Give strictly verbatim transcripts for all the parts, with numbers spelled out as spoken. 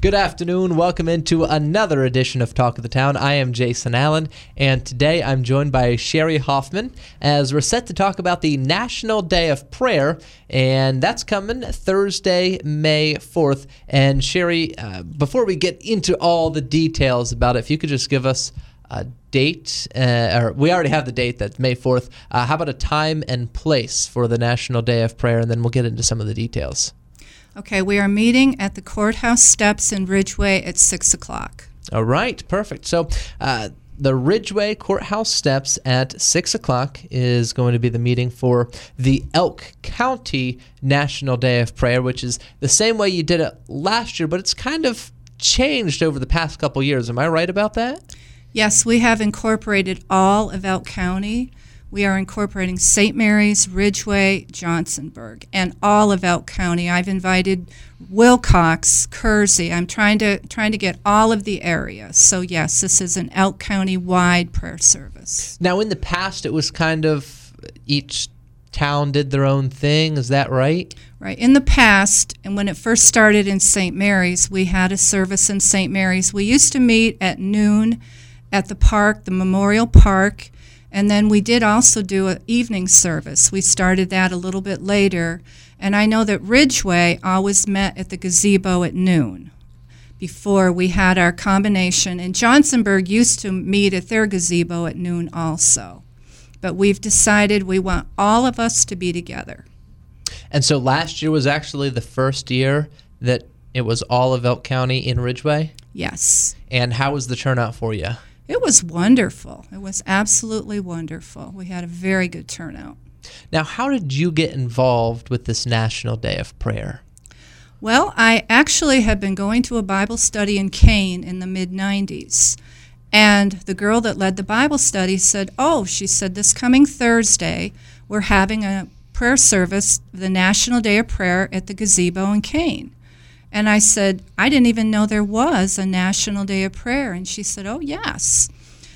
Good afternoon. Welcome into another edition of Talk of the Town. I am Jason Allen, and today I'm joined by Sherry Hoffman as we're set to talk about the National Day of Prayer, and that's coming Thursday, May fourth. And Sherry, uh, before we get into all the details about it, if you could just give us a date, uh, or we already have the date, that's May fourth. Uh, how about a time and place for the National Day of Prayer, and then we'll get into some of the details. Okay, we are meeting at the courthouse steps in Ridgeway at six o'clock. All right, perfect. So uh, the Ridgeway Courthouse steps at six o'clock is going to be the meeting for the Elk County National Day of Prayer, which is the same way you did it last year, but it's kind of changed over the past couple years. Am I right about that? Yes, we have incorporated all of Elk County. We are incorporating Saint Mary's, Ridgeway, Johnsonburg, and all of Elk County. I've invited Wilcox, Kersey. I'm trying to trying to get all of the areas. So yes, this is an Elk County-wide prayer service. Now, in the past, it was kind of each town did their own thing. Is that right? Right. In the past, and when it first started in Saint Mary's, we had a service in Saint Mary's. We used to meet at noon at the park, the Memorial Park. And then we did also do an evening service. We started that a little bit later. And I know that Ridgeway always met at the gazebo at noon before we had our combination. And Johnsonburg used to meet at their gazebo at noon also. But we've decided we want all of us to be together. And so last year was actually the first year that it was all of Elk County in Ridgeway? Yes. And how was the turnout for you? It was wonderful. It was absolutely wonderful. We had a very good turnout. Now, how did you get involved with this National Day of Prayer? Well, I actually had been going to a Bible study in Kane in the mid nineties. And the girl that led the Bible study said, oh, she said, this coming Thursday, we're having a prayer service, the National Day of Prayer at the gazebo in Kane. And I said, I didn't even know there was a National Day of Prayer. And she said, oh, yes.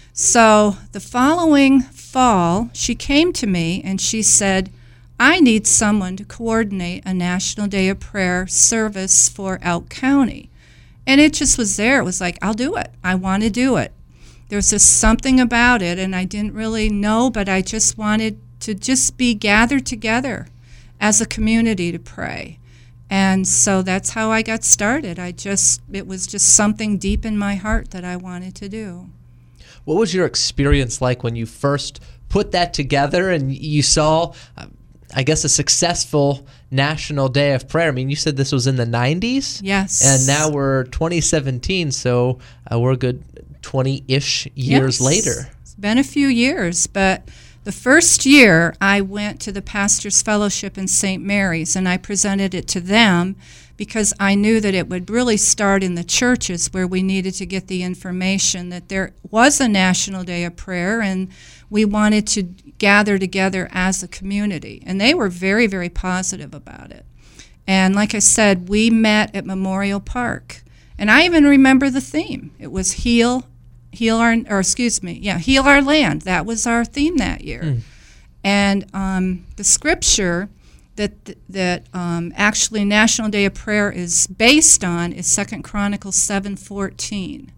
So the following fall, she came to me and she said, I need someone to coordinate a National Day of Prayer service for Elk County. And it just was there. It was like, I'll do it. I want to do it. There's just something about it, and I didn't really know, but I just wanted to just be gathered together as a community to pray. And so that's how I got started. I just, it was just something deep in my heart that I wanted to do. What was your experience like when you first put that together and you saw, uh, I guess, a successful National Day of Prayer? I mean, you said this was in the nineties? Yes. And now we're twenty seventeen, so uh, we're a good twenty-ish years yes. later. It's been a few years, but the first year, I went to the Pastor's Fellowship in Saint Mary's, and I presented it to them because I knew that it would really start in the churches where we needed to get the information that there was a National Day of Prayer, and we wanted to gather together as a community. And they were very, very positive about it. And like I said, we met at Memorial Park. And I even remember the theme. It was Heal Heal our, or excuse me, yeah, Heal Our Land. That was our theme that year. Mm. And um, the scripture that that um, actually National Day of Prayer is based on is Second Chronicles seven fourteen.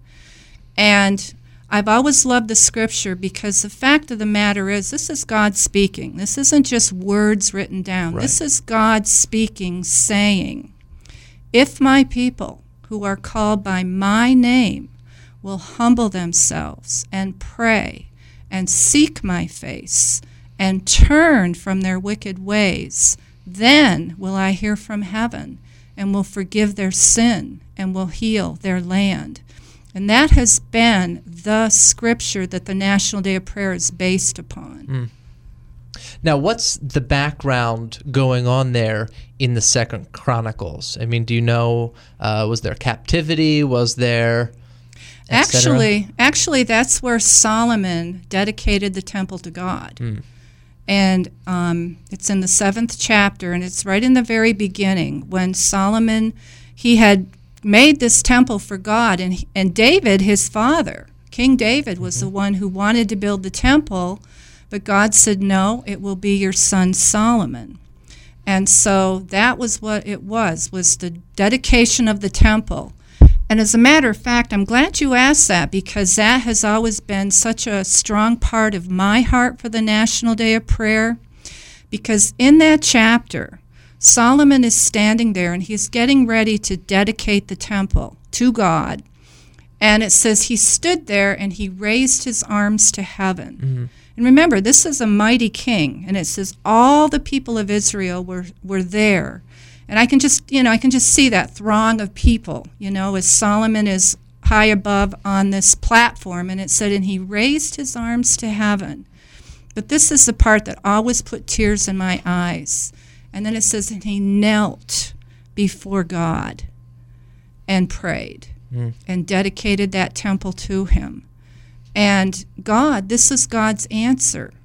And I've always loved the scripture because the fact of the matter is this is God speaking. This isn't just words written down. Right. This is God speaking, saying, if my people who are called by my name will humble themselves and pray and seek my face and turn from their wicked ways, then will I hear from heaven and will forgive their sin and will heal their land. And that has been the scripture that the National Day of Prayer is based upon. Mm. Now, what's the background going on there in the Second Chronicles? I mean, do you know, uh, was there captivity? Was there... Actually, actually, that's where Solomon dedicated the temple to God. Mm. And um, it's in the seventh chapter, and it's right in the very beginning when Solomon, he had made this temple for God, and and David, his father, King David, was mm-hmm. the one who wanted to build the temple, but God said, no, it will be your son Solomon. And so that was what it was, was the dedication of the temple. And as a matter of fact, I'm glad you asked that, because that has always been such a strong part of my heart for the National Day of Prayer. Because in that chapter, Solomon is standing there and he's getting ready to dedicate the temple to God. And it says he stood there and he raised his arms to heaven. Mm-hmm. And remember, this is a mighty king. And it says all the people of Israel were, were there. And I can just, you know, I can just see that throng of people, you know, as Solomon is high above on this platform. And it said, and he raised his arms to heaven. But this is the part that always put tears in my eyes. And then it says, and he knelt before God and prayed mm. and dedicated that temple to him. And God, this is God's answer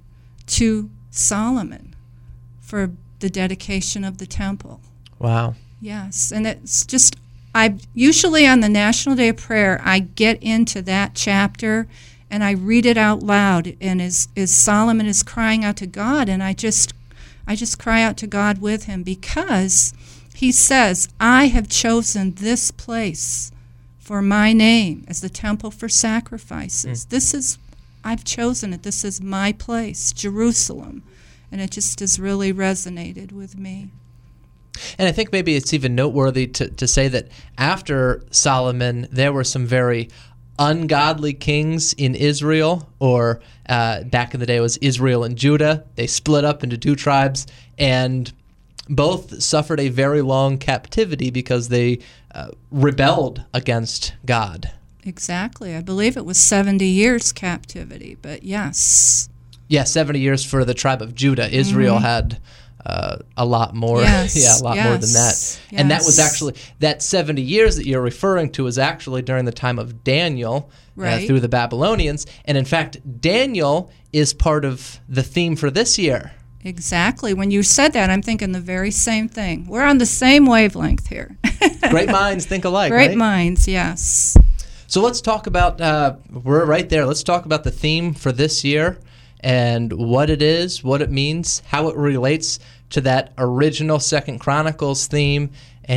to Solomon for the dedication of the temple. Wow. Yes, and it's just, I usually on the National Day of Prayer, I get into that chapter and I read it out loud, and as, as Solomon is crying out to God, and I just, I just cry out to God with him, because he says, I have chosen this place for my name as the temple for sacrifices. Mm. This is, I've chosen it. This is my place, Jerusalem, and it just has really resonated with me. And I think maybe it's even noteworthy to, to say that after Solomon, there were some very ungodly kings in Israel, or uh, back in the day it was Israel and Judah. They split up into two tribes, and both suffered a very long captivity because they uh, rebelled against God. Exactly. I believe it was seventy years captivity, but yes. Yeah, seventy years for the tribe of Judah. Israel mm-hmm. had... Uh, a lot more, yes, yeah, a lot yes, more than that. Yes. And that was actually, that seventy years that you're referring to is actually during the time of Daniel right. uh, through the Babylonians. And in fact, Daniel is part of the theme for this year. Exactly. When you said that, I'm thinking the very same thing. We're on the same wavelength here. Great minds think alike, Great right? minds, yes. So let's talk about, uh, we're right there, let's talk about the theme for this year and what it is, what it means, how it relates to that original Second Chronicles theme,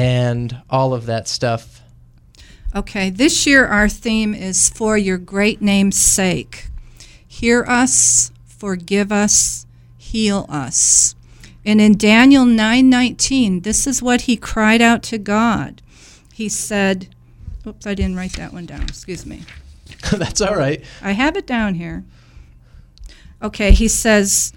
and all of that stuff. Okay, this year our theme is for your great name's sake. Hear us, forgive us, heal us. And in Daniel nine nineteen, this is what he cried out to God. He said, oops, I didn't write that one down, excuse me. That's all right. I have it down here. Okay, he says,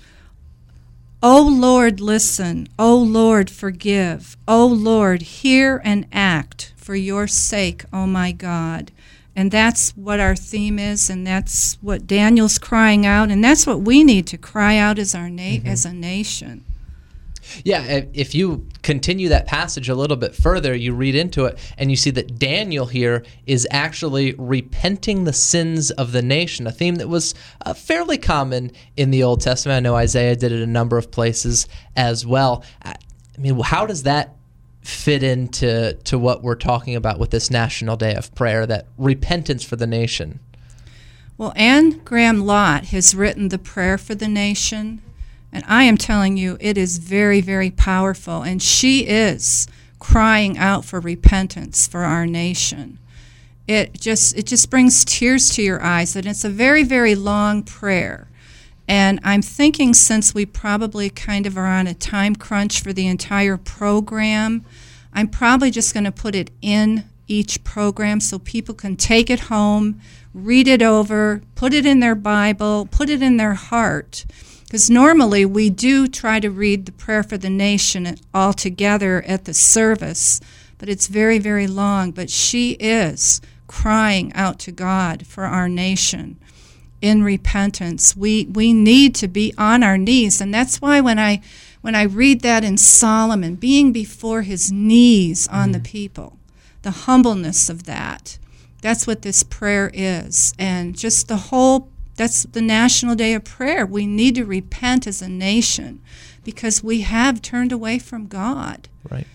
O Lord, listen. O Lord, forgive. O Lord, hear and act for your sake, O my God. And that's what our theme is, and that's what Daniel's crying out, and that's what we need to cry out as our na- mm-hmm. as a nation. Yeah, if you continue that passage a little bit further, you read into it, and you see that Daniel here is actually repenting the sins of the nation, a theme that was uh, fairly common in the Old Testament. I know Isaiah did it a number of places as well. I mean, how does that fit into to what we're talking about with this National Day of Prayer, that repentance for the nation? Well, Anne Graham Lott has written The Prayer for the Nation, and I am telling you, it is very, very powerful. And she is crying out for repentance for our nation. It just it just brings tears to your eyes. And it's a very, very long prayer. And I'm thinking, since we probably kind of are on a time crunch for the entire program, I'm probably just going to put it in each program so people can take it home, read it over, put it in their Bible, put it in their heart. Because normally we do try to read the Prayer for the Nation all together at the service, but it's very, very long. But she is crying out to God for our nation in repentance. We we need to be on our knees, and that's why when I when I read that in Solomon, being before his knees on mm-hmm. the people, the humbleness of that, that's what this prayer is. And just the whole That's the National Day of Prayer. We need to repent as a nation because we have turned away from God. Right.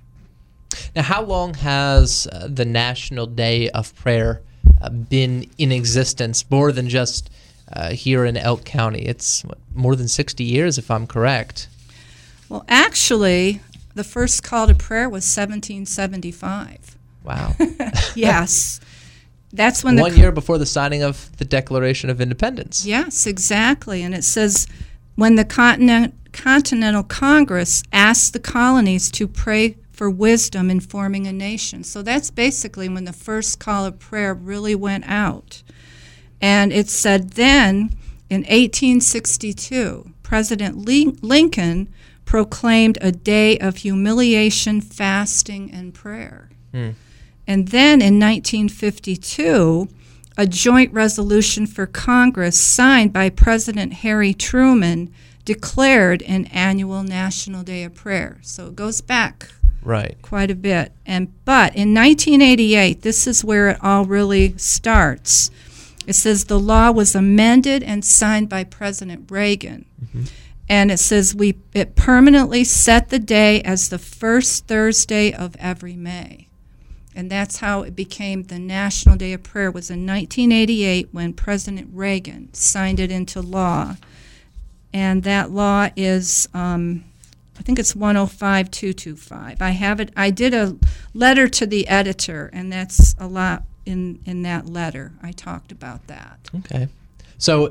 Now, how long has uh, the National Day of Prayer uh, been in existence? More than just uh, here in Elk County. It's what, more than sixty years, if I'm correct. Well, actually, the first call to prayer was seventeen seventy-five. Wow. Yes. That's when the One year before the signing of the Declaration of Independence. Yes, exactly. And it says, when the Continent, Continental Congress asked the colonies to pray for wisdom in forming a nation. So that's basically when the first call of prayer really went out. And it said then, in eighteen sixty-two, President Lincoln proclaimed a day of humiliation, fasting, and prayer. Hmm. And then in nineteen fifty-two, a joint resolution for Congress signed by President Harry Truman declared an annual National Day of Prayer. So it goes back right quite a bit. And but in nineteen eighty-eight, this is where it all really starts. It says the law was amended and signed by President Reagan. Mm-hmm. And it says we it permanently set the day as the first Thursday of every May. And that's how it became the National Day of Prayer, was in nineteen eighty-eight when President Reagan signed it into law. And that law is, um, I think it's one oh five two twenty-five. I have it. I did a letter to the editor, and that's a lot in, in that letter. I talked about that. Okay. So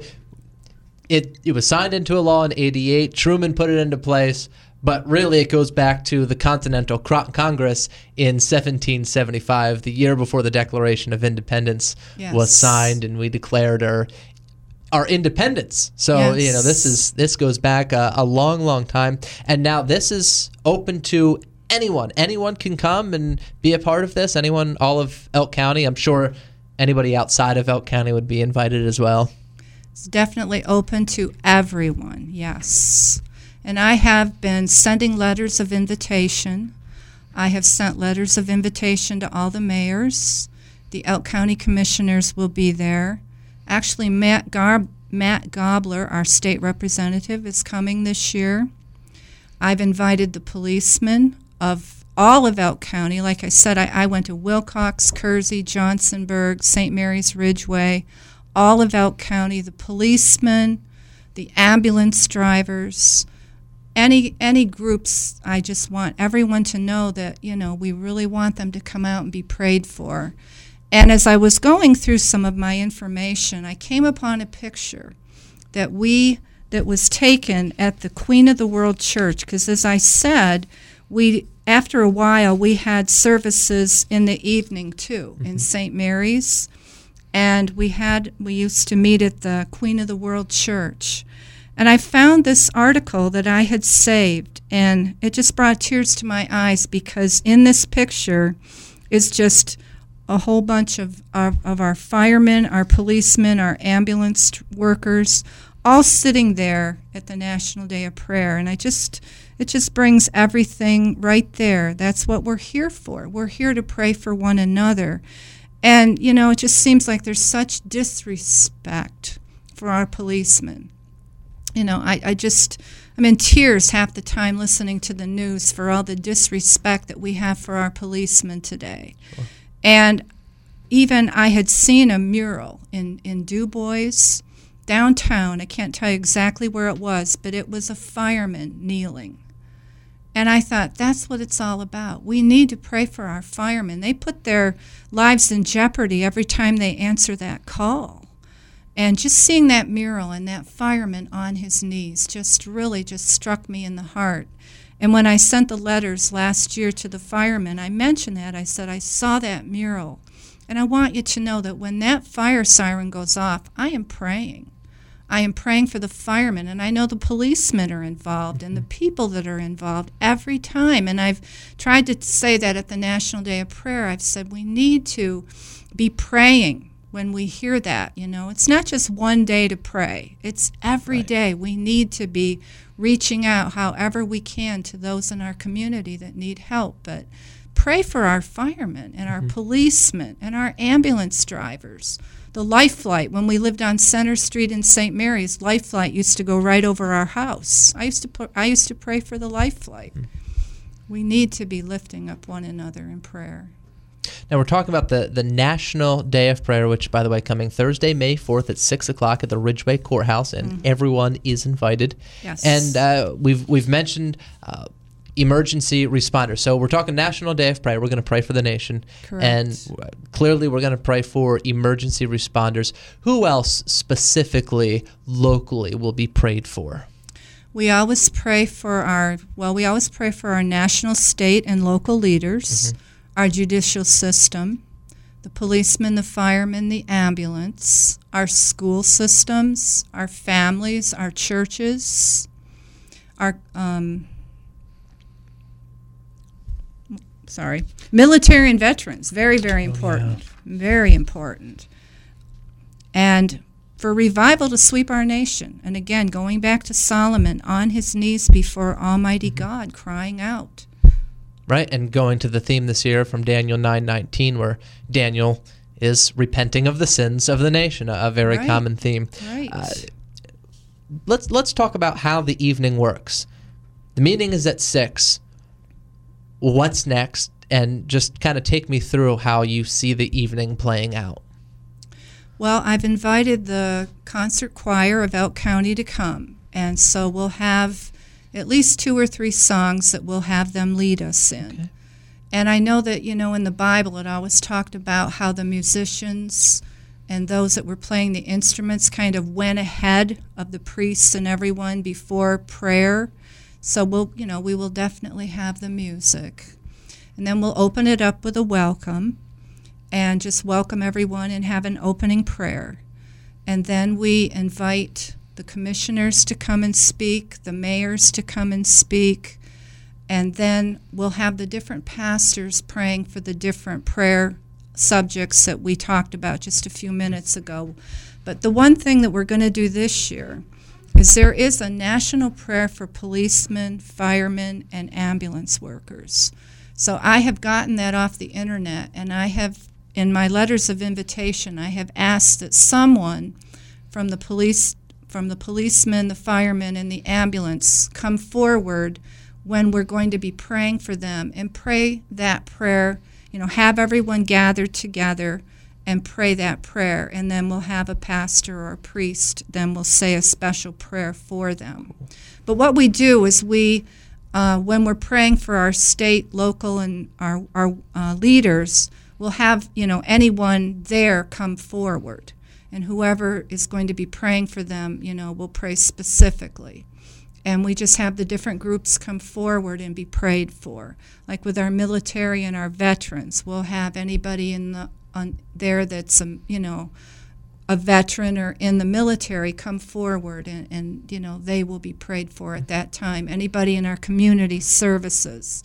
it it was signed into a law in eighty-eight. Truman put it into place. But really, it goes back to the Continental Congress in seventeen seventy-five, the year before the Declaration of Independence yes. was signed, and we declared our our independence. So yes. you know, this is this goes back a, a long, long time, and now this is open to anyone. Anyone can come and be a part of this. Anyone, all of Elk County. I'm sure anybody outside of Elk County would be invited as well. It's definitely open to everyone. Yes. And I have been sending letters of invitation. I have sent letters of invitation to all the mayors. The Elk County commissioners will be there. Actually, Matt, Gar- Matt Gobler, our state representative, is coming this year. I've invited the policemen of all of Elk County. Like I said, I, I went to Wilcox, Kersey, Johnsonburg, Saint Mary's Ridgeway, all of Elk County, the policemen, the ambulance drivers, Any any groups. I just want everyone to know that, you know, we really want them to come out and be prayed for. And as I was going through some of my information, I came upon a picture that we that was taken at the Queen of the World Church, because as I said, we after a while we had services in the evening too, mm-hmm. in Saint Mary's, and we had we used to meet at the Queen of the World Church. And I found this article that I had saved, and it just brought tears to my eyes, because in this picture is just a whole bunch of, of, of our firemen, our policemen, our ambulance workers, all sitting there at the National Day of Prayer. And I just, it just brings everything right there. That's what we're here for. We're here to pray for one another. And, you know, it just seems like there's such disrespect for our policemen. You know, I, I just, I'm in tears half the time listening to the news for all the disrespect that we have for our policemen today. Sure. And even I had seen a mural in, in Du Bois, downtown. I can't tell you exactly where it was, but it was a fireman kneeling. And I thought, that's what it's all about. We need to pray for our firemen. They put their lives in jeopardy every time they answer that call. And just seeing that mural and that fireman on his knees just really just struck me in the heart. And when I sent the letters last year to the firemen, I mentioned that. I said, I saw that mural. And I want you to know that when that fire siren goes off, I am praying. I am praying for the firemen. And I know the policemen are involved and the people that are involved every time. And I've tried to say that at the National Day of Prayer. I've said we need to be praying. When we hear that, you know, it's not just one day to pray. It's every right. day. We need to be reaching out however we can to those in our community that need help. But pray for our firemen and our mm-hmm. policemen and our ambulance drivers. The Life Flight, when we lived on Center Street in Saint Mary's, Life Flight used to go right over our house. I used to put, I used to pray for the Life Flight. Mm-hmm. We need to be lifting up one another in prayer. Now we're talking about the, the National Day of Prayer, which, by the way, coming Thursday, May fourth at six o'clock at the Ridgeway Courthouse, and mm-hmm. everyone is invited. Yes. And uh, we've we've mentioned uh, emergency responders. So we're talking National Day of Prayer. We're going to pray for the nation. Correct. And clearly we're going to pray for emergency responders. Who else specifically, locally, will be prayed for? We always pray for our, well, we always pray for our national, state, and local leaders, mm-hmm. our judicial system, the policemen, the firemen, the ambulance, our school systems, our families, our churches, our, um, sorry, military and veterans. Very, very important. Oh, yeah. Very important. And for revival to sweep our nation. And again, going back to Solomon, on his knees before Almighty mm-hmm. God, crying out. Right, and going to the theme this year from Daniel nine nineteen, where Daniel is repenting of the sins of the nation, a, a very right. common theme. Right. Uh, let's let's talk about how the evening works. The meeting is at six. What's next? And just kind of take me through how you see the evening playing out. Well, I've invited the concert choir of Elk County to come, and so we'll have at least two or three songs that we'll have them lead us in. Okay. And I know that, you know, in the Bible it always talked about how the musicians and those that were playing the instruments kind of went ahead of the priests and everyone before prayer. So we'll, you know, we will definitely have the music. And then we'll open it up with a welcome and just welcome everyone and have an opening prayer. And then we invite the commissioners to come and speak, the mayors to come and speak, and then we'll have the different pastors praying for the different prayer subjects that we talked about just a few minutes ago. But the one thing that we're going to do this year is there is a national prayer for policemen, firemen, and ambulance workers. So I have gotten that off the internet, and I have, in my letters of invitation, I have asked that someone from the police, from the policemen, the firemen, and the ambulance come forward when we're going to be praying for them and pray that prayer, you know, have everyone gathered together and pray that prayer, and then we'll have a pastor or a priest, then we'll say a special prayer for them. But what we do is we, uh, when we're praying for our state, local, and our, our uh, leaders, we'll have, you know, anyone there come forward. And whoever is going to be praying for them, you know, will pray specifically. And we just have the different groups come forward and be prayed for. Like with our military and our veterans, we'll have anybody in the on there that's, a, you know, a veteran or in the military come forward, and, and, you know, they will be prayed for at that time. Anybody in our community services,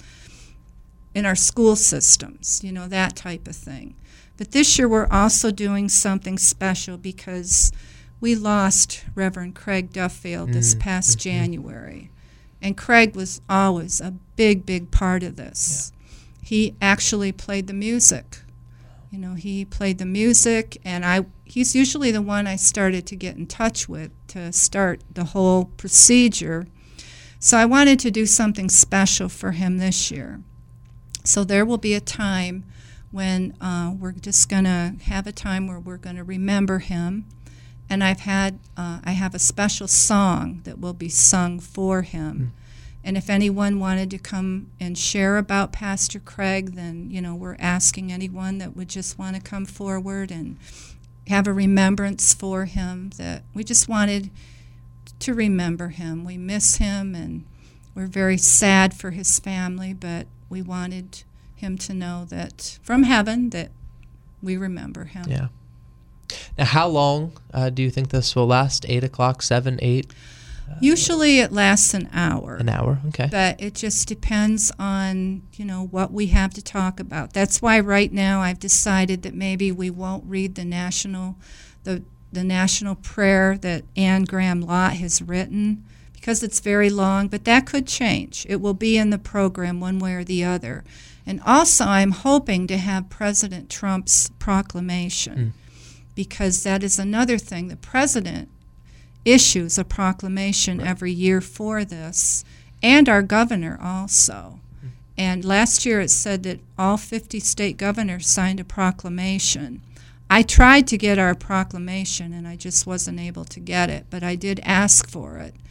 in our school systems, you know, that type of thing. But this year we're also doing something special because we lost Reverend Craig Duffield this mm-hmm. past January. And Craig was always a big, big part of this. Yeah. He actually played the music. You know, he played the music, and I he's usually the one I started to get in touch with to start the whole procedure. So I wanted to do something special for him this year. So there will be a time when uh, we're just going to have a time where we're going to remember him. And I've had, uh, I have a special song that will be sung for him. Mm. And if anyone wanted to come and share about Pastor Craig, then, you know, we're asking anyone that would just want to come forward and have a remembrance for him, that we just wanted to remember him. We miss him, and we're very sad for his family, but we wanted him to know that from heaven that we remember him. Yeah. Now, how long uh, do you think this will last? Eight o'clock, seven, eight? Uh, Usually it lasts an hour. An hour, okay. But it just depends on, you know, what we have to talk about. That's why right now I've decided that maybe we won't read the national, the the national prayer that Anne Graham Lott has written, because it's very long. But that could change. It will be in the program one way or the other. And also, I'm hoping to have President Trump's proclamation. Mm. Because that is another thing. The president issues a proclamation right. every year for this, and our governor also. Mm. And last year it said that all fifty state governors signed a proclamation. I tried to get our proclamation, and I just wasn't able to get it, but I did ask for it.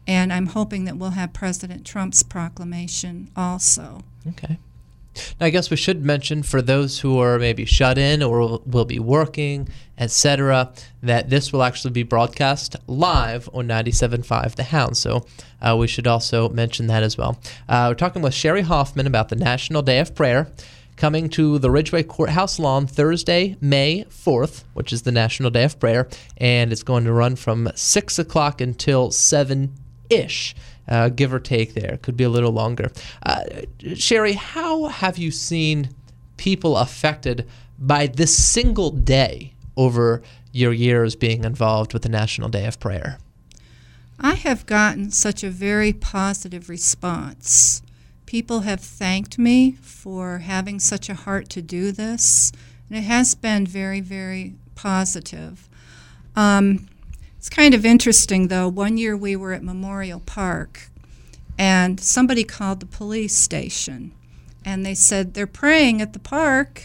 And I'm hoping that we'll have President Trump's proclamation also. Okay. Now, I guess we should mention for those who are maybe shut in or will, will be working, et cetera, that this will actually be broadcast live on ninety-seven point five The Hound. So uh, we should also mention that as well. Uh, we're talking with Sherry Hoffman about the National Day of Prayer coming to the Ridgeway Courthouse lawn Thursday, May fourth, which is the National Day of Prayer, and it's going to run from six o'clock until seven-ish. Uh, give or take there. Could be a little longer. Uh, Sherry, how have you seen people affected by this single day over your years being involved with the National Day of Prayer? I have gotten such a very positive response. People have thanked me for having such a heart to do this, and it has been very, very positive. Um, It's kind of interesting, though. One year we were at Memorial Park, and somebody called the police station, and they said, they're praying at the park.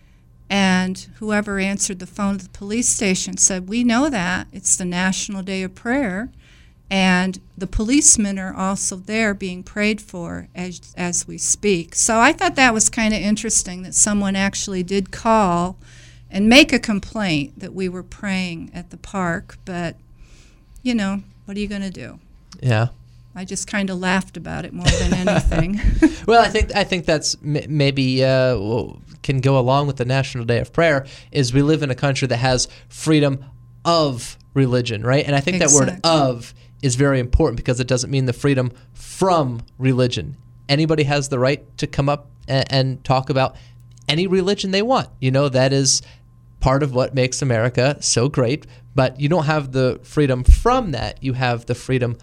And whoever answered the phone at the police station said, we know that. It's the National Day of Prayer, and the policemen are also there being prayed for as, as we speak. So I thought that was kind of interesting that someone actually did call and make a complaint that we were praying at the park, but, you know, what are you going to do? Yeah. I just kind of laughed about it more than anything. Well, I think I think that's m- maybe uh, can go along with the National Day of Prayer, is we live in a country that has freedom of religion, right? And I think Exactly. that word "of" is very important because it doesn't mean the freedom from religion. Anybody has the right to come up and, and talk about any religion they want. You know, that is part of what makes America so great, but you don't have the freedom from that. You have the freedom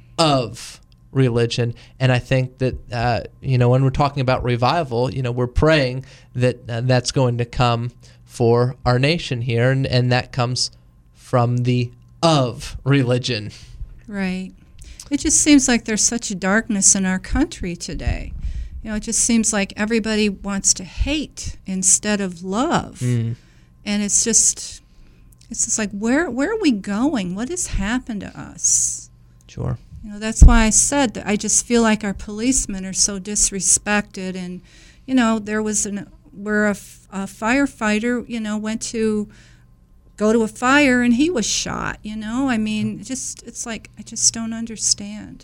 of religion. And I think that, uh, you know, when we're talking about revival, you know, we're praying that uh, that's going to come for our nation here, and, and that comes from the of religion. Right. It just seems like there's such darkness in our country today. You know, it just seems like everybody wants to hate instead of love. Mm. And it's just, it's just like, where where are we going? What has happened to us? Sure. You know, that's why I said that I just feel like our policemen are so disrespected. And, you know, there was an, where a, a firefighter, you know, went to go to a fire and he was shot, you know? I mean, just, it's like, I just don't understand.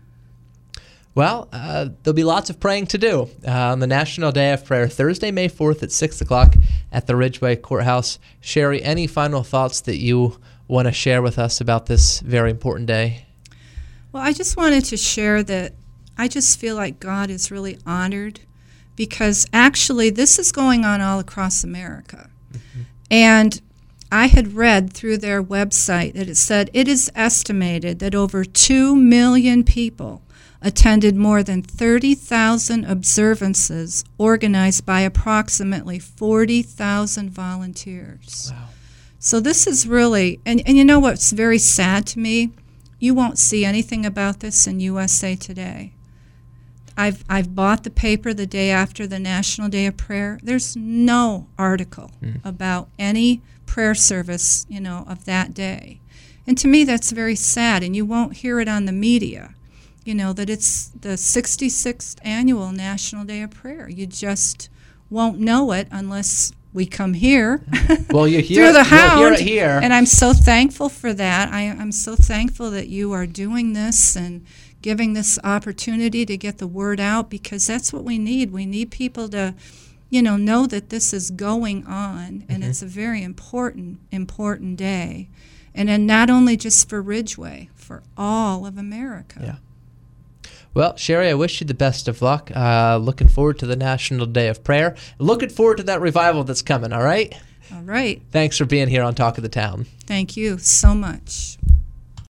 Well, uh, there'll be lots of praying to do uh, on the National Day of Prayer, Thursday, May fourth at six o'clock at the Ridgeway Courthouse. Sherry, any final thoughts that you want to share with us about this very important day? Well, I just wanted to share that I just feel like God is really honored because actually this is going on all across America. Mm-hmm. And I had read through their website that it said it is estimated that over two million people attended more than thirty thousand observances organized by approximately forty thousand volunteers. Wow. So this is really, and, and you know what's very sad to me? You won't see anything about this in U S A Today. I've I've bought the paper the day after the National Day of Prayer. There's no article mm. about any prayer service, you know, of that day. And to me that's very sad, and you won't hear it on the media. You know, that it's the sixty-sixth annual National Day of Prayer. You just won't know it unless we come here. Well, you hear through the Hound, hear it here. And I'm so thankful for that. I, I'm so thankful that you are doing this and giving this opportunity to get the word out, because that's what we need. We need people to, you know, know that this is going on, and mm-hmm. it's a very important, important day. And then not only just for Ridgeway, for all of America. Yeah. Well, Sherry, I wish you the best of luck. Uh, looking forward to the National Day of Prayer. Looking forward to that revival that's coming, all right? All right. Thanks for being here on Talk of the Town. Thank you so much.